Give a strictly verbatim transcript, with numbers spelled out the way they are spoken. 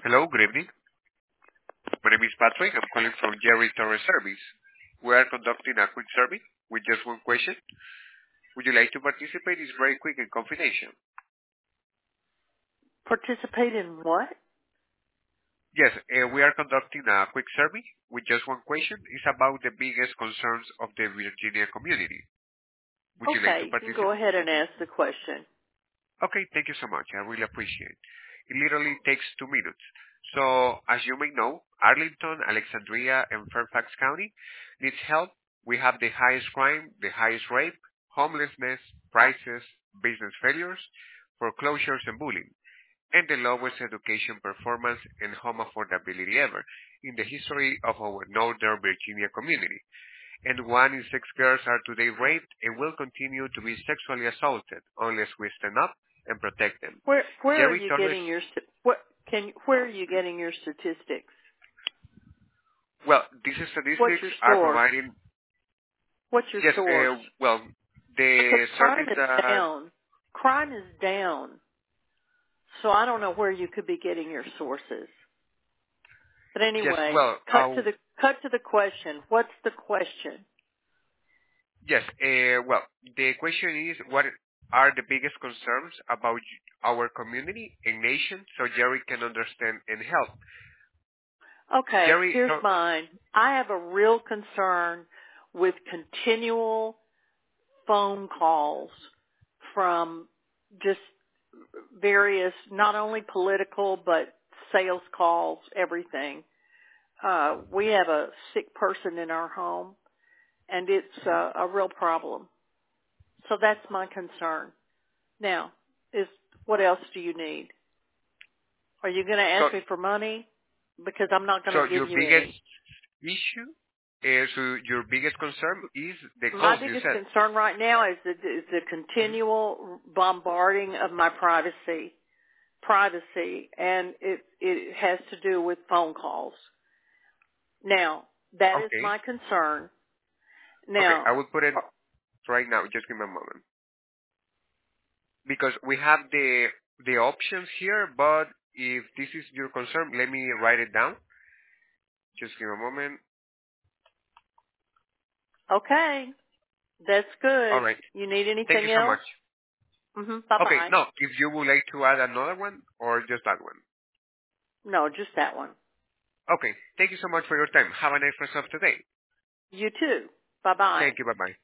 Hello, good evening. My name is Patrick. I'm calling from Jerry Torres Service. We are conducting a quick survey with just one question. Would you like to participate? It's very quick and confidential. Participate in what? Yes, uh, we are conducting a quick survey with just one question. It's about the biggest concerns of the Virginia community. Would you like to Okay, you can go participate? ahead and ask the question. Okay, thank you so much. I really appreciate it. It literally takes two minutes. So, as you may know, Arlington, Alexandria, and Fairfax County needs help. We have the highest crime, the highest rape, homelessness, prices, business failures, foreclosures, and bullying, and the lowest education performance and home affordability ever in the history of our Northern Virginia community. And one in six girls are today raped and will continue to be sexually assaulted unless we stand up and protect them. Where where are Jerry you Torres, getting your st- what can where are you getting your statistics? well, these What's statistics your are source? providing, What's your yes, source? uh, well, the Because crime service is that, down. Crime is down. So I don't know where you could be getting your sources. But yes, anyway, well, cut to uh, the cut to the question. What's the question? yes, uh, well, the question is, what are the biggest concerns about our community and nation so Jerry can understand and help? Okay, Jerry, here's so, mine. I have a real concern with continual phone calls from just various, not only political, but sales calls, everything. Uh, we have a sick person in our home, and it's uh, a real problem. So that's my concern. Now, is what else do you need? Are you going to so, ask me for money? Because I'm not going so to give your you biggest any. issue, uh, so your biggest concern is the My calls you biggest said. concern right now is the, is the continual bombarding of my privacy, privacy, and it it has to do with phone calls. Now, that is Okay. my concern. Okay, Now, I will put it right now. Just give me a moment. Because we have the the options here, but if this is your concern, let me write it down. Just give me a moment. okay, that's All good. right. You need Thank you anything so else? much. Mm-hmm. Okay, Bye-bye. no, if you would like to add another one or just that one. No, just that one. Okay, thank you so much for your time. Have a nice rest of the day. You too. Bye-bye. Thank you. Bye-bye.